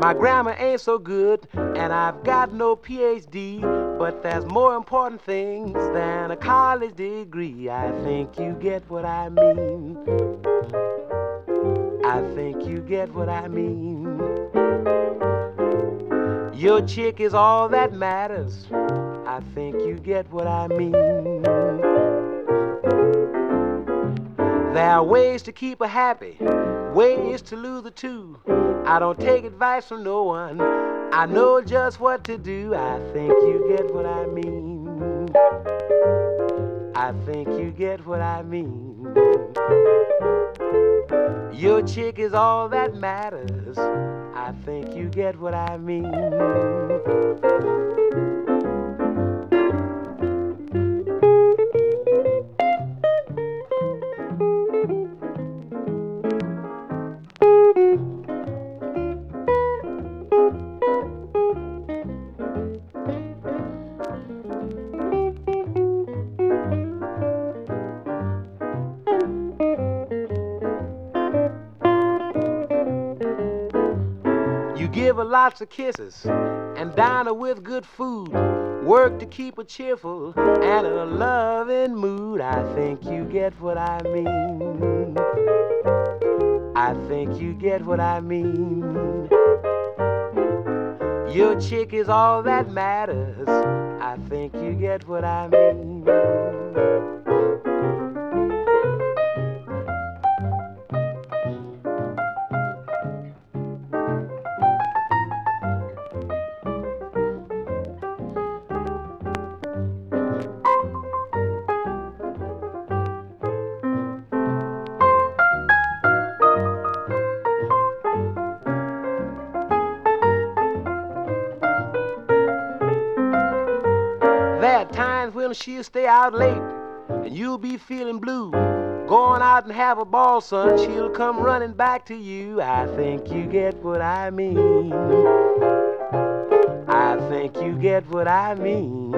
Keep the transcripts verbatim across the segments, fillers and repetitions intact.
My grammar ain't so good, and I've got no P H D, but there's more important things than a college degree. I think you get what I mean. I think you get what I mean. Your chick is all that matters. I think you get what I mean. There are ways to keep her happy, ways to lose her too. I don't take advice from no one. I know just what to do. I think you get what I mean. I think you get what I mean. Your chick is all that matters. I think you get what I mean. You give her lots of kisses and dine her with good food. Work to keep her cheerful and in a loving mood. I think you get what I mean. I think you get what I mean. Your chick is all that matters. I think you get what I mean. There are times when she'll stay out late and you'll be feeling blue. Going out and have a ball, son, she'll come running back to you. I think you get what I mean. I think you get what I mean.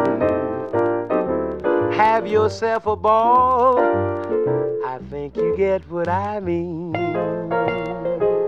Have yourself a ball. I think you get what I mean.